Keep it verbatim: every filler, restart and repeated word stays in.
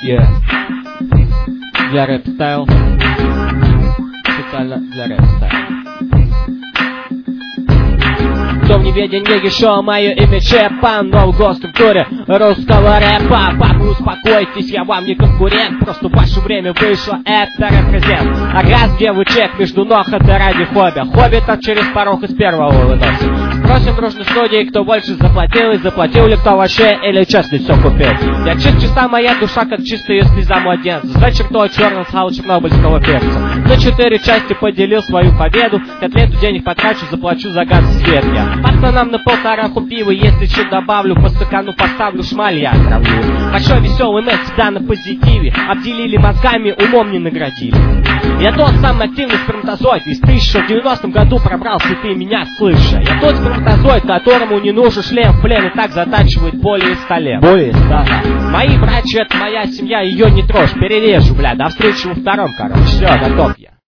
Yeah. Для рэп стайл. Специально для рэп стайл. Кто в неведении еще мое имя Чепан, но в госструктуре русского рэпа. Папа, успокойтесь, я вам не конкурент, просто в ваше время вышло это рэп-презент. А раз где вы чек между ног, это ради хобби. Хобби так через порог из первого выносит. Спросим дружной студии, кто больше заплатил, и заплатил ли кто вообще, или честно все купил. Я чист, чиста моя душа, как чистая слеза младенца. За чертой черным схал чернобыльского перца. На четыре части поделил свою победу. Котлету денег потрачу, заплачу за газ и свет я. Пацанам на полтораху пива, если что добавлю, по стакану поставлю, шмаль я отравлю. Большой веселый мэт всегда на позитиве. Обделили мозгами, умом не наградили. Я тот самый активный сперматозоид из тысяча в девяностом году пробрался, ты меня слыша. Я тот сперматозоид, которому не нужен шлем в плен, и так затачивает полиэстилен. Полиэстилен. Мои братья, это моя семья, ее не трожь, перережу, бля, до встречи во втором, короче. Все, готов я.